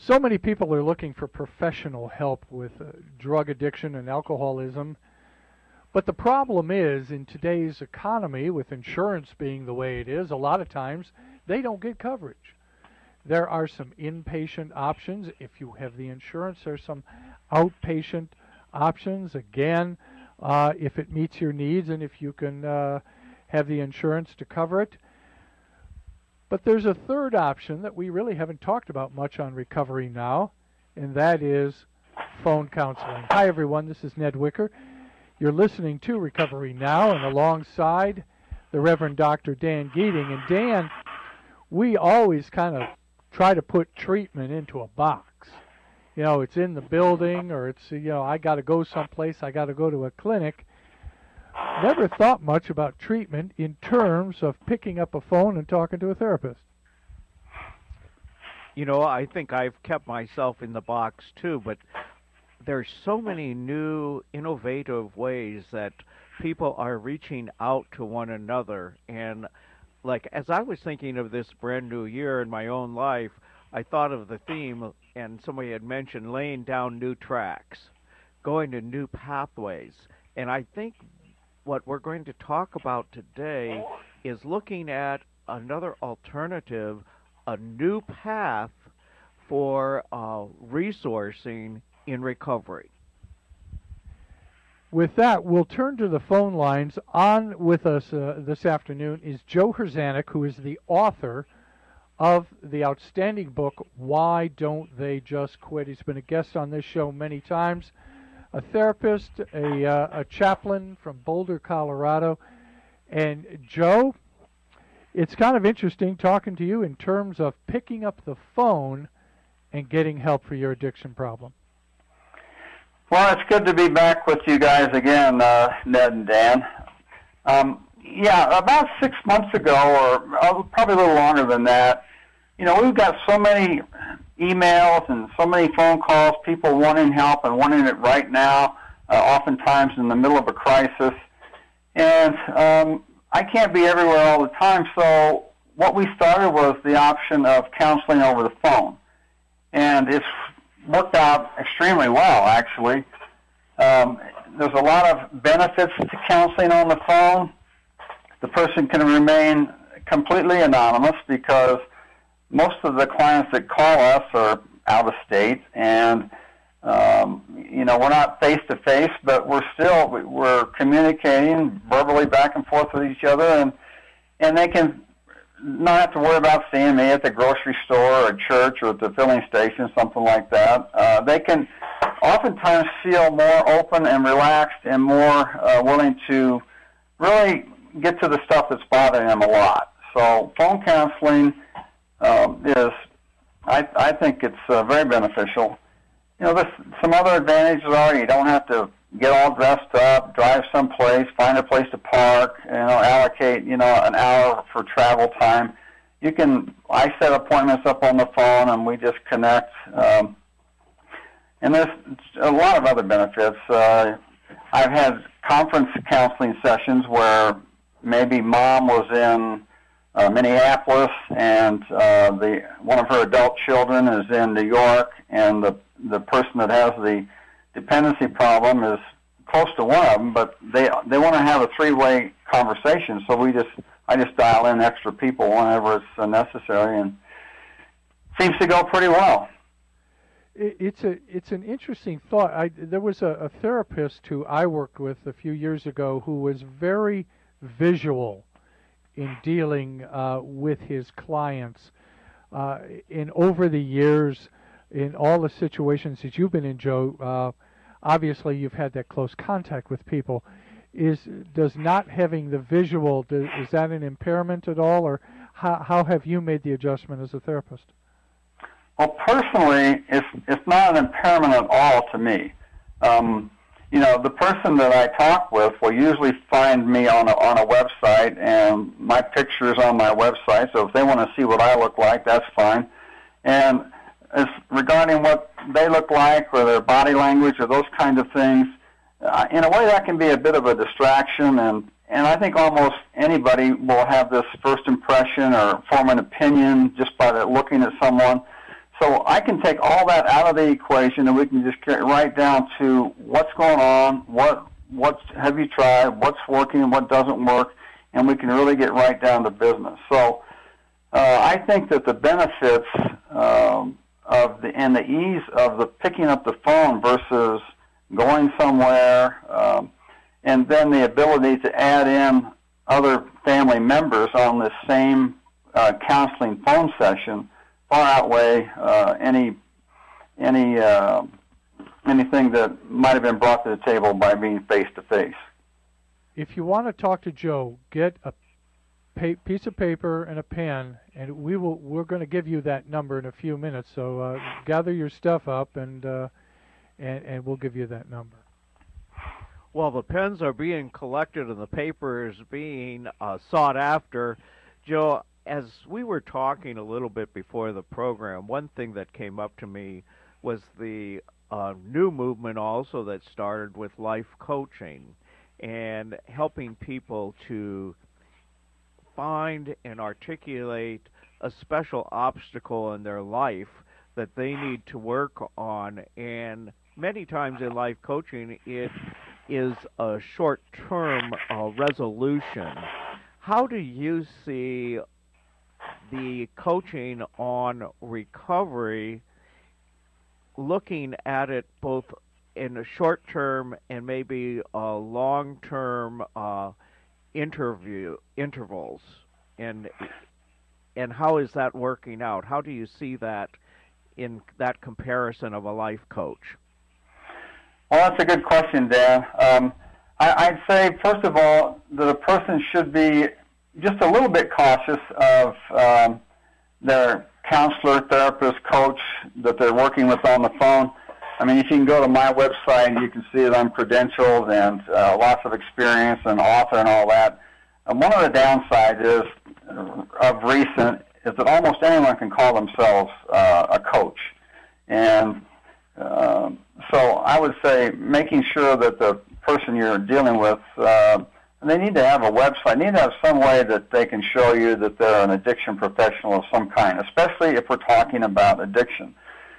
So many people are looking for professional help with drug addiction and alcoholism. But the problem is, in today's economy, with insurance being the way it is, a lot of times they don't get coverage. There are some inpatient options. If you have the insurance, there's some outpatient options. Again, if it meets your needs and if you can have the insurance to cover it. But there's a third option that we really haven't talked about much on Recovery Now, and that is phone counseling. Hi, everyone. This is Ned Wicker. You're listening to Recovery Now, and alongside the Reverend Dr. Dan Geating. And Dan, we always kind of try to put treatment into a box. You know, it's in the building, or it's, you know, I got to go someplace, I got to go to a clinic. Never thought much about treatment in terms of picking up a phone and talking to a therapist. You know, I think I've kept myself in the box too, but there's so many new innovative ways that people are reaching out to one another. And like, as I was thinking of this brand new year in my own life, I thought of the theme, and somebody had mentioned laying down new tracks, going to new pathways. And I think what we're going to talk about today is looking at another alternative, a new path for resourcing in recovery. With that, we'll turn to the phone lines. On with us this afternoon is Joe Hrzanich, who is the author of the outstanding book, Why Don't They Just Quit? He's been a guest on this show many times. A therapist, a chaplain from Boulder, Colorado. And Joe, it's kind of interesting talking to you in terms of picking up the phone and getting help for your addiction problem. Well, it's good to be back with you guys again, Ned and Dan. Yeah, about 6 months ago, or probably a little longer than that, you know, we've got so many emails and so many phone calls, people wanting help and wanting it right now, oftentimes in the middle of a crisis. And I can't be everywhere all the time, so what we started was the option of counseling over the phone. And it's worked out extremely well, actually. There's a lot of benefits to counseling on the phone. The person can remain completely anonymous because most of the clients that call us are out of state, and you know, we're not face to face, but we're communicating verbally back and forth with each other, and they can not have to worry about seeing me at the grocery store or church or at the filling station, something like that. They can oftentimes feel more open and relaxed and more willing to really get to the stuff that's bothering them a lot. So phone counseling I think it's very beneficial. You know, there's some other advantages are you don't have to get all dressed up, drive someplace, find a place to park, you know, allocate, you know, an hour for travel time. I set appointments up on the phone and we just connect. And there's a lot of other benefits. I've had conference counseling sessions where maybe mom was in Minneapolis and one of her adult children is in New York, and the person that has the dependency problem is close to one of them, but they want to have a three-way conversation. So I just dial in extra people whenever it's necessary, and it seems to go pretty well. It's an interesting thought. There was a therapist who I worked with a few years ago who was very visual in dealing with his clients. And over the years, in all the situations that you've been in, Joe, obviously you've had that close contact with people. Does not having the visual, is that an impairment at all, or how have you made the adjustment as a therapist? Well, personally, it's not an impairment at all to me. You know, the person that I talk with will usually find me on a website, and my picture is on my website, so if they want to see what I look like, that's fine. And as regarding what they look like or their body language or those kind of things, in a way that can be a bit of a distraction, and I think almost anybody will have this first impression or form an opinion just by looking at someone. So I can take all that out of the equation, and we can just get right down to what's going on, what have you tried, what's working, what doesn't work, and we can really get right down to business. So I think that the benefits and the ease of the picking up the phone versus going somewhere, and then the ability to add in other family members on this same counseling phone session far outweigh anything that might have been brought to the table by being face to face. If you want to talk to Joe, get a piece of paper and a pen, and we're going to give you that number in a few minutes. So gather your stuff up, and we'll give you that number. Well, the pens are being collected and the paper is being sought after. Joe, as we were talking a little bit before the program, one thing that came up to me was the new movement also that started with life coaching and helping people to find and articulate a special obstacle in their life that they need to work on. And many times in life coaching, it is a short-term resolution. How do you see the coaching on recovery, looking at it both in a short-term and maybe a long-term intervals, and how is that working out? How do you see that in that comparison of a life coach? Well, that's a good question, Dan. I'd say, first of all, that a person should be just a little bit cautious of their counselor, therapist, coach that they're working with on the phone. I mean, if you can go to my website, you can see that I'm credentialed and lots of experience and author and all that. And one of the downsides of recent is that almost anyone can call themselves a coach. And so I would say making sure that the person you're dealing with, they need to have a website, need to have some way that they can show you that they're an addiction professional of some kind, especially if we're talking about addiction.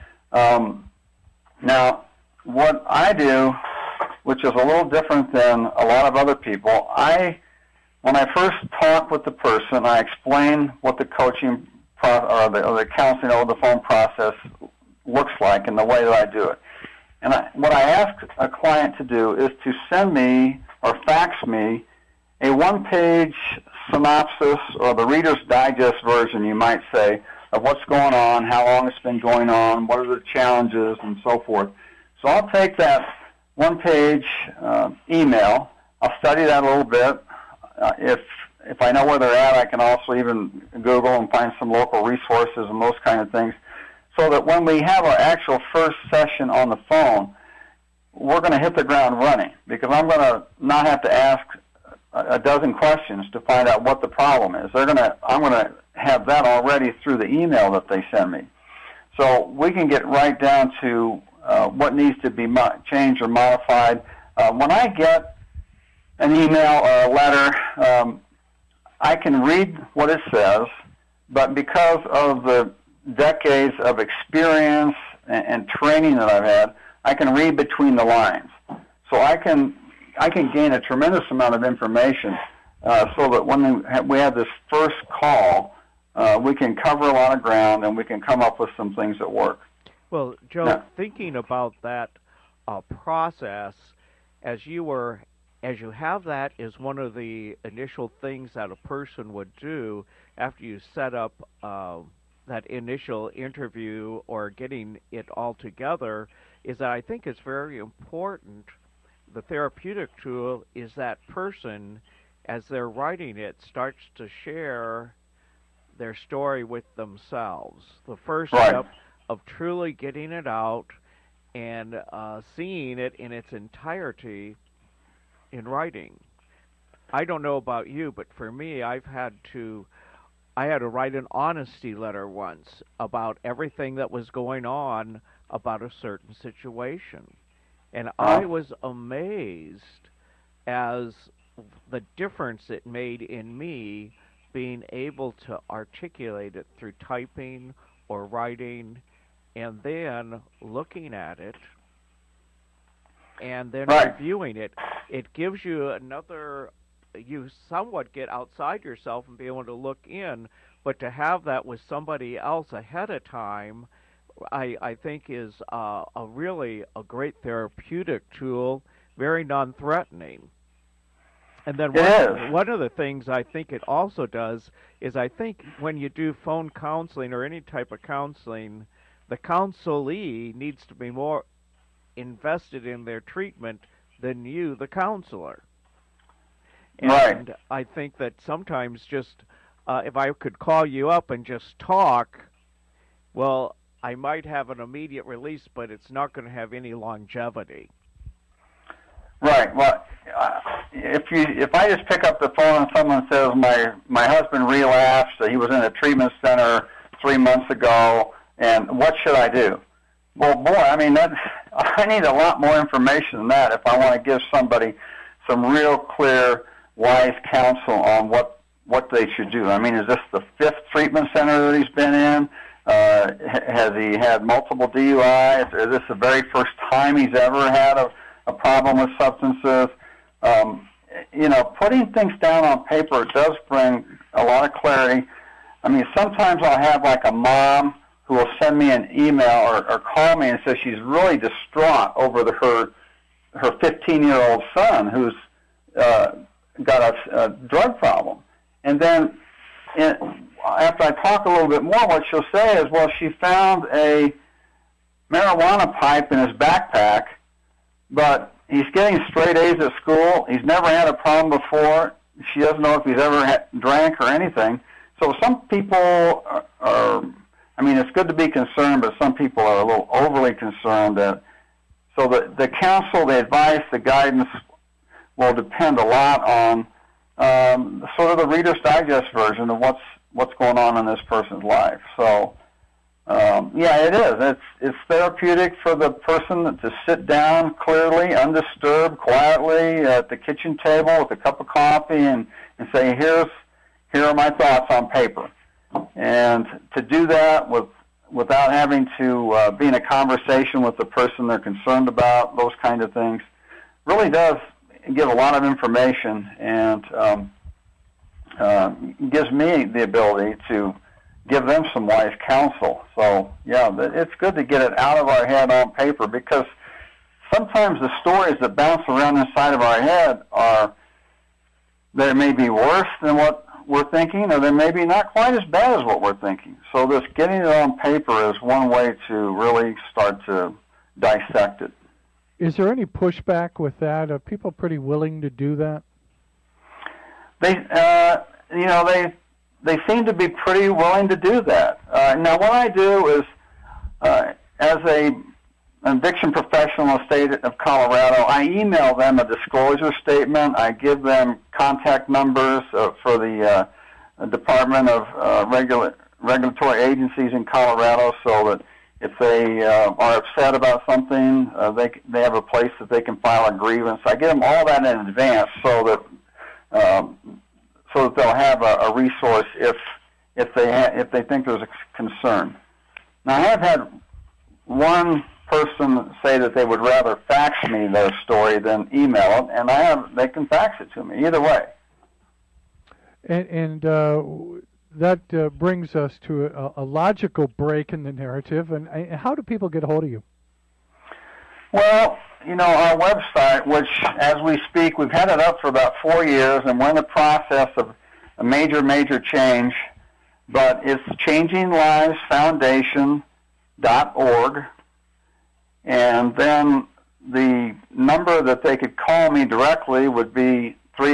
Now, what I do, which is a little different than a lot of other people, when I first talk with the person, I explain what the coaching or the counseling over the phone process looks like and the way that I do it. And what I ask a client to do is to send me or fax me a one-page synopsis, or the Reader's Digest version, you might say, of what's going on, how long it's been going on, what are the challenges, and so forth. So I'll take that one-page email, I'll study that a little bit. If I know where they're at, I can also even Google and find some local resources and those kind of things, so that when we have our actual first session on the phone, we're going to hit the ground running, because I'm going to not have to ask a dozen questions to find out what the problem is. I'm going to have that already through the email that they send me. So we can get right down to what needs to be changed or modified. When I get an email or a letter, I can read what it says, but because of the decades of experience and training that I've had, I can read between the lines. So I can gain a tremendous amount of information so that when we have this first call, we can cover a lot of ground and we can come up with some things that work. Well, Joe, now, thinking about that process, as you have that as one of the initial things that a person would do after you set up that initial interview or getting it all together, is that I think it's very important. The therapeutic tool is that person, as they're writing it, starts to share their story with themselves. The first step of truly getting it out and seeing it in its entirety in writing. I don't know about you, but for me, I had to write an honesty letter once about everything that was going on about a certain situation. And I was amazed as the difference it made in me being able to articulate it through typing or writing and then looking at it and then Right. reviewing it, it gives you you somewhat get outside yourself and be able to look in, but to have that with somebody else ahead of time, I think is really a great therapeutic tool, very non-threatening. And then one of the things I think it also does is I think when you do phone counseling or any type of counseling, the counselee needs to be more invested in their treatment than you, the counselor. And Right. I think that sometimes just if I could call you up and just talk, well, I might have an immediate release, but it's not going to have any longevity. Right. Well, if I just pick up the phone and someone says my husband relapsed, he was in a treatment center 3 months ago, and what should I do? Well, boy, I mean, I need a lot more information than that if I want to give somebody some real clear, wise counsel on what they should do. I mean, is this the 5th treatment center that he's been in? Has he had multiple DUIs? Is this the very first time he's ever had a problem with substances? Putting things down on paper does bring a lot of clarity. I mean, sometimes I'll have like a mom who will send me an email or call me and say she's really distraught over her 15-year-old son who's got a drug problem. And then after I talk a little bit more, what she'll say is, well, she found a marijuana pipe in his backpack, but he's getting straight A's at school. He's never had a problem before. She doesn't know if he's ever drank or anything. So some people are, I mean, it's good to be concerned, but some people are a little overly concerned. So the counsel, the advice, the guidance will depend a lot on sort of the Reader's Digest version of what's going on in this person's life. So, yeah, it is. It's therapeutic for the person to sit down clearly, undisturbed, quietly at the kitchen table with a cup of coffee and say, here are my thoughts on paper. And to do that without having to be in a conversation with the person they're concerned about, those kind of things, really does give a lot of information and gives me the ability to give them some wise counsel. So, yeah, it's good to get it out of our head on paper, because sometimes the stories that bounce around inside of our head they may be worse than what we're thinking, or they may be not quite as bad as what we're thinking. So this getting it on paper is one way to really start to dissect it. Is there any pushback with that? Are people pretty willing to do that? They seem to be pretty willing to do that. Now, what I do is, as an addiction professional in the state of Colorado, I email them a disclosure statement. I give them contact numbers for the Department of Regulatory Agencies in Colorado, so that if they are upset about something, they have a place that they can file a grievance. I give them all that in advance so that they'll have a resource if they think there's a concern. Now, I have had one person say that they would rather fax me their story than email it, and they can fax it to me either way. And that brings us to a logical break in the narrative. And how do people get a hold of you? Well, our website, which as we speak, we've had it up for about 4 years, and we're in the process of a major change, but it's ChangingLivesFoundation.org, and then the number that they could call me directly would be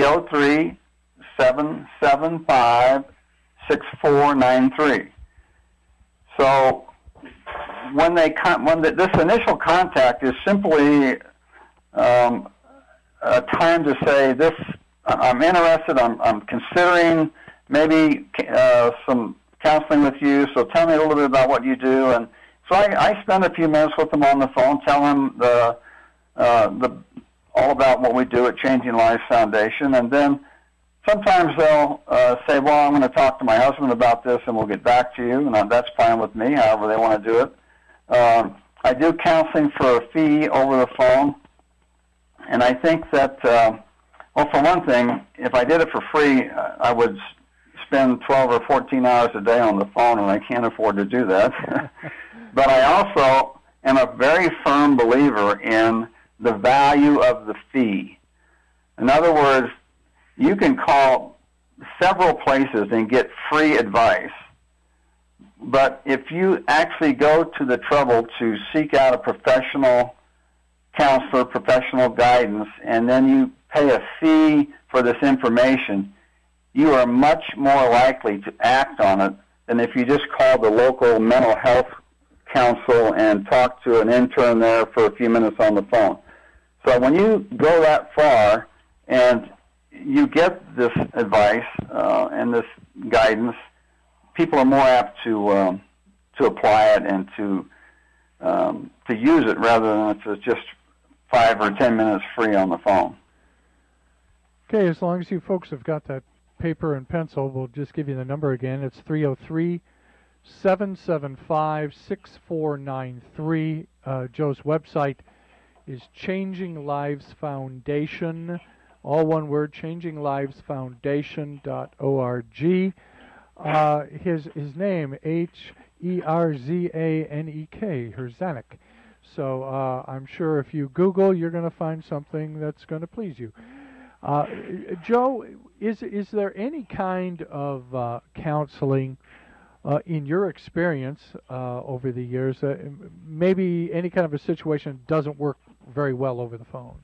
303-775-6493. So when this initial contact is simply a time to say, I'm interested, I'm considering maybe some counseling with you, so tell me a little bit about what you do. And so I spend a few minutes with them on the phone, tell them all about what we do at Changing Lives Foundation, and then sometimes they'll say, well, I'm going to talk to my husband about this and we'll get back to you, and that's fine with me, however they want to do it. I do counseling for a fee over the phone, and I think that, well, for one thing, if I did it for free, I would spend 12 or 14 hours a day on the phone, and I can't afford to do that. But I also am a very firm believer in the value of the fee. In other words, you can call several places and get free advice. But if you actually go to the trouble to seek out a professional counselor, professional guidance, and then you pay a fee for this information, you are much more likely to act on it than if you just call the local mental health council and talk to an intern there for a few minutes on the phone. So when you go that far and you get this advice and this guidance, people are more apt to apply it and to use it rather than if it's just 5 or 10 minutes free on the phone. Okay, as long as you folks have got that paper and pencil, we'll just give you the number again. It's 303-775-6493. Joe's website is Changing Lives Foundation, all one word, changinglivesfoundation.org. His name, Herzanek, Herzanek. So I'm sure if you Google, you're going to find something that's going to please you. Joe, is there any kind of counseling in your experience over the years, maybe any kind of a situation doesn't work very well over the phone?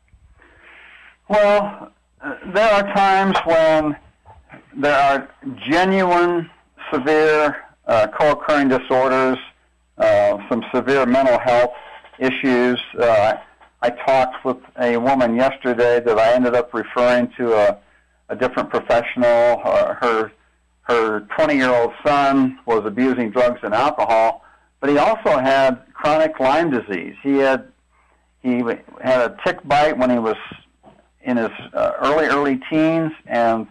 Well, there are times when there are genuine, severe co-occurring disorders, some severe mental health issues. I talked with a woman yesterday that I ended up referring to a different professional. Her 20-year-old son was abusing drugs and alcohol, but he also had chronic Lyme disease. He had a tick bite when he was in his early teens, and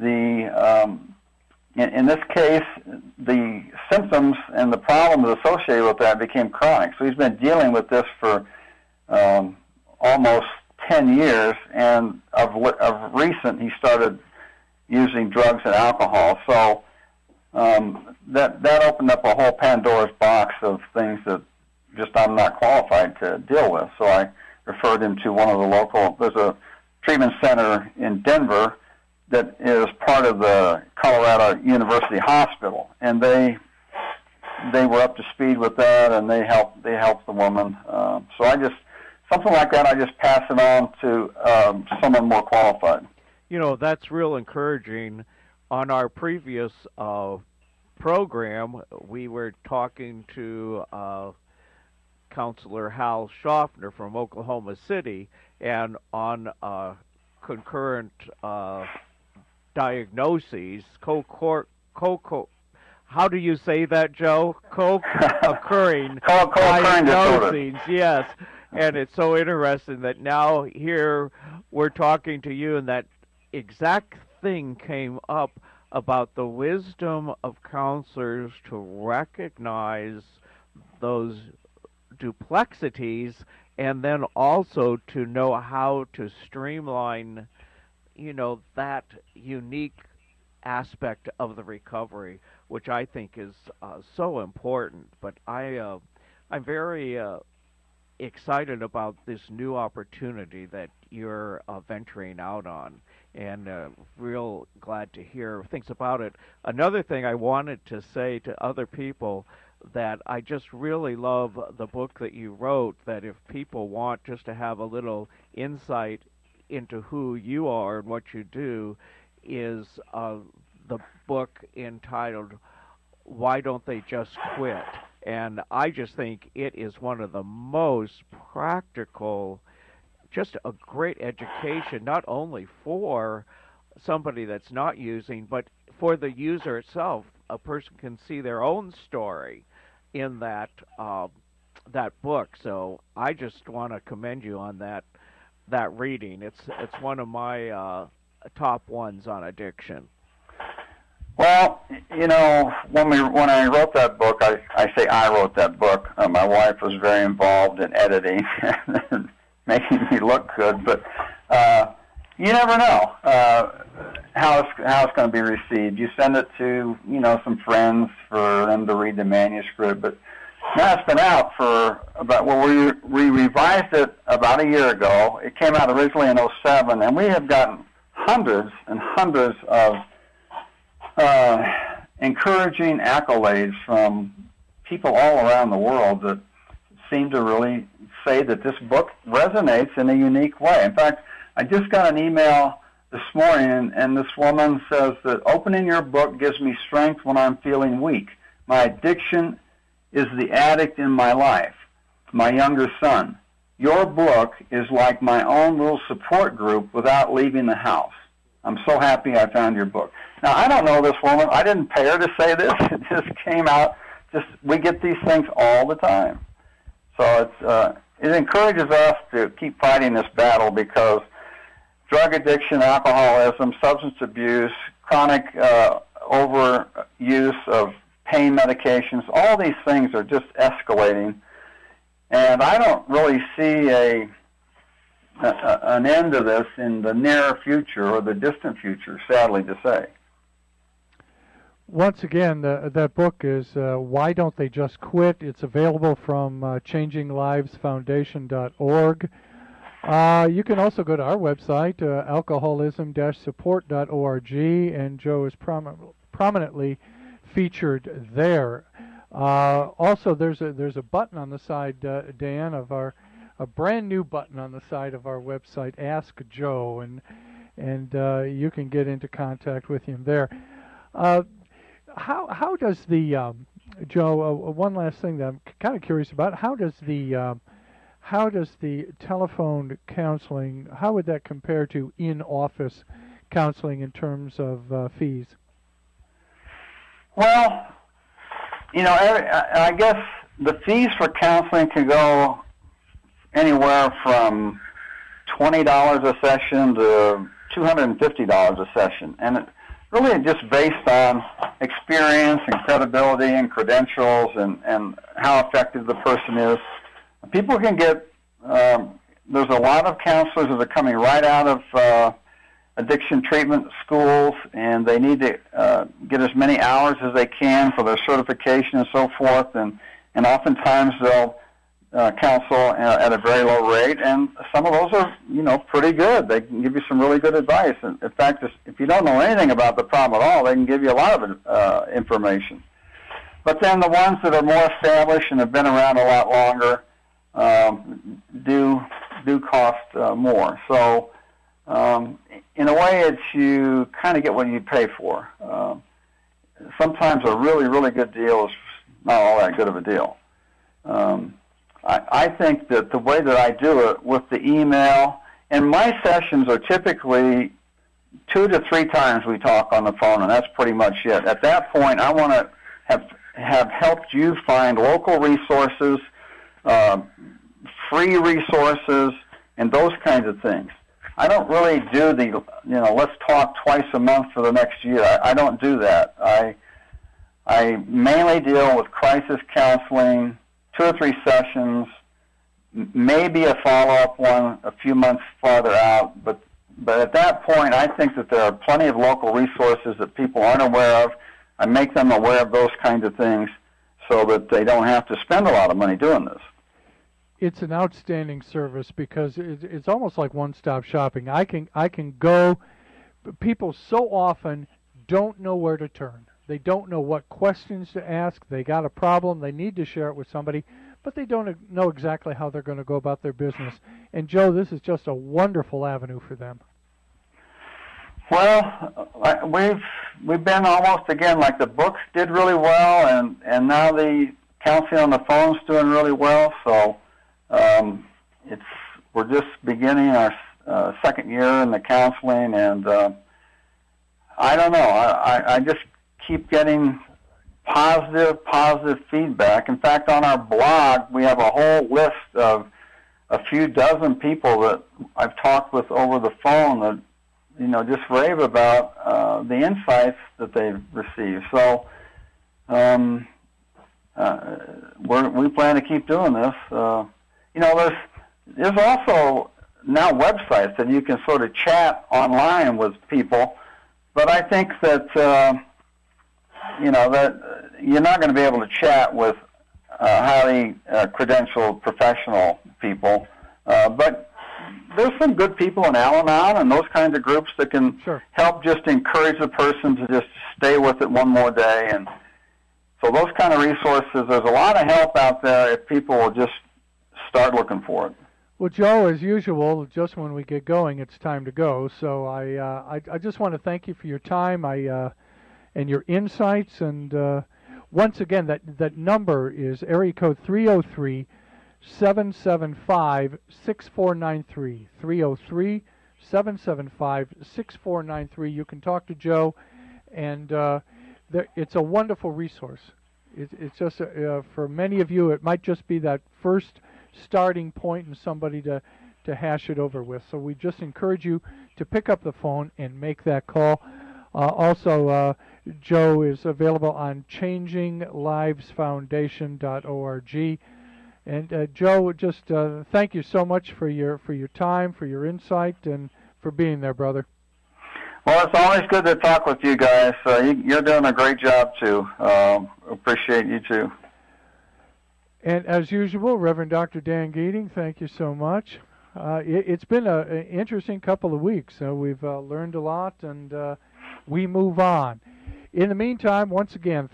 in this case, the symptoms and the problems associated with that became chronic. So he's been dealing with this for almost 10 years, and of recent he started using drugs and alcohol. So that opened up a whole Pandora's box of things that just I'm not qualified to deal with. So I referred him to one of the local, there's a treatment center in Denver that is part of the Colorado University Hospital, and they were up to speed with that, and they helped the woman. So I just, something like that, I just pass it on to someone more qualified. You know, that's real encouraging. On our previous program, we were talking to Counselor Hal Schaffner from Oklahoma City, and on concurrent diagnoses, how do you say that, Joe? Co-occurring diagnoses, yes. And it's so interesting that now here we're talking to you, and that exact thing came up about the wisdom of counselors to recognize those duplixities and then also to know how to streamline, you know, that unique aspect of the recovery, which I think is so important. But I'm very excited about this new opportunity that you're venturing out on, and real glad to hear things about it. Another thing I wanted to say to other people, that I just really love the book that you wrote, that if people want just to have a little insight into who you are and what you do, is the book entitled Why Don't They Just Quit? And I just think it is one of the most practical, just a great education, not only for somebody that's not using, but for the user itself. A person can see their own story in that book. So I just want to commend you on that reading. It's one of my top ones on addiction. Well, when I wrote that book, I say I wrote that book. My wife was very involved in editing and making me look good, but you never know how it's going to be received. You send it to some friends for them to read the manuscript, but now it's been out for about we revised it about a year ago. It came out originally in 2007, and we have gotten hundreds and hundreds of encouraging accolades from people all around the world that seem to really say that this book resonates in a unique way. In fact, I just got an email this morning, and this woman says that opening your book gives me strength when I'm feeling weak. My addiction is the addict in my life, my younger son. Your book is like my own little support group without leaving the house. I'm so happy I found your book. Now, I don't know this woman. I didn't pay her to say this. It just came out. We get these things all the time. So it encourages us to keep fighting this battle, because drug addiction, alcoholism, substance abuse, chronic overuse of pain medications, all these things are just escalating. And I don't really see an end to this in the near future or the distant future, sadly to say. Once again, that book is Why Don't They Just Quit? It's available from changinglivesfoundation.org. You can also go to our website, alcoholism-support.org, and Joe is prominently featured there. Also, there's a button on the side, Dan, of a brand new button on the side of our website, Ask Joe, and you can get into contact with him there. How does the Joe? One last thing that I'm kind of curious about: how does the telephone counseling? How would that compare to in-office counseling in terms of fees? Well, I guess the fees for counseling can go anywhere from $20 a session to $250 a session, and it really just based on experience and credibility and credentials and how effective the person is. People can get, there's a lot of counselors that are coming right out of addiction treatment schools, and they need to get as many hours as they can for their certification and so forth, and oftentimes they'll counsel at a very low rate, and some of those are, pretty good. They can give you some really good advice. And in fact, if you don't know anything about the problem at all, they can give you a lot of information. But then the ones that are more established and have been around a lot longer do cost more. So in a way, you kind of get what you pay for. Sometimes a really, really good deal is not all that good of a deal. I think that the way that I do it with the email, and my sessions are typically 2 to 3 times we talk on the phone, and that's pretty much it. At that point, I want to have helped you find local resources, free resources, and those kinds of things. I don't really do the, let's talk twice a month for the next year. I don't do that. I mainly deal with crisis counseling, 2 or 3 sessions, maybe a follow-up one a few months farther out. But at that point, I think that there are plenty of local resources that people aren't aware of. I make them aware of those kinds of things so that they don't have to spend a lot of money doing this. It's an outstanding service because it's almost like one-stop shopping. I can go. People so often don't know where to turn. They don't know what questions to ask. They got a problem. They need to share it with somebody, but they don't know exactly how they're going to go about their business. And, Joe, this is just a wonderful avenue for them. Well, we've been almost, again, like the books did really well, and now the counseling on the phone's doing really well. So we're just beginning our second year in the counseling, and I don't know. I just keep getting positive feedback. In fact, on our blog, we have a whole list of a few dozen people that I've talked with over the phone that just rave about the insights that they've received. So we plan to keep doing this. There's also now websites that you can sort of chat online with people, but I think that that you're not going to be able to chat with highly credentialed professional people, but there's some good people in Al-Anon and those kinds of groups that can help just encourage the person to just stay with it one more day. And so those kind of resources, there's a lot of help out there if people will just start looking for it. Well, Joe, as usual, just when we get going, it's time to go. So I just want to thank you for your time and your insights. And once again, that number is area code 303-775-6493. 303-775-6493. You can talk to Joe, and it's a wonderful resource. It's just, for many of you, it might just be that first starting point and somebody to hash it over with. So we just encourage you to pick up the phone and make that call. Also, Joe is available on changinglivesfoundation.org. And Joe, just thank you so much for your time, for your insight, and for being there, brother. Well, it's always good to talk with you guys. You're doing a great job, too. Appreciate you, too. And as usual, Reverend Dr. Dan Geating, thank you so much. It's been an interesting couple of weeks. We've learned a lot, and we move on. In the meantime, once again,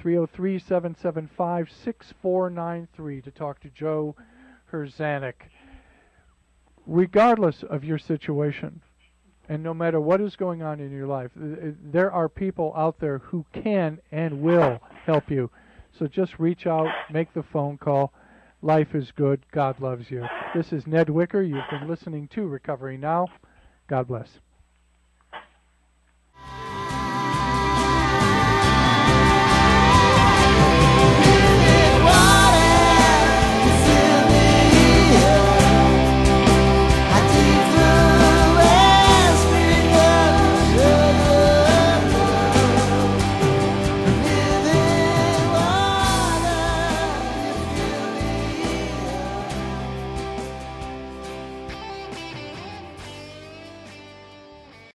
303-775-6493 to talk to Joe Hrzanic. Regardless of your situation, and no matter what is going on in your life, there are people out there who can and will help you. So just reach out, make the phone call. Life is good. God loves you. This is Ned Wicker. You've been listening to Recovery Now. God bless.